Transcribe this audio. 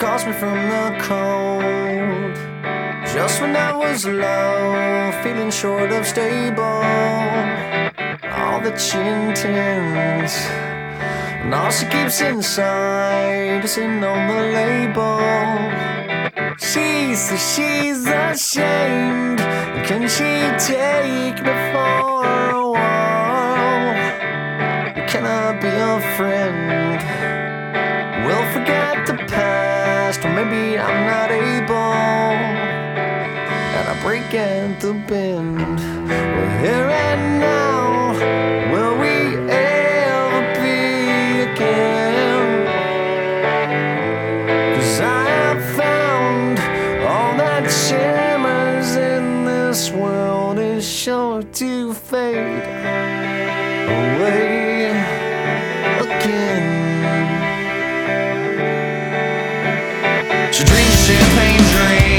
scars me from the cold. Just when I was low, feeling short of stable, all that she intends and all she keeps inside is in on the label. She says she's ashamed. Can she take me for a while? Can I be a friend? We'll forget the past, or maybe I'm not able, and I break at the bend. We're here and now. Will we ever be again? 'Cause I have found all that shimmers in this world is sure to fade away again. She drinks champagne,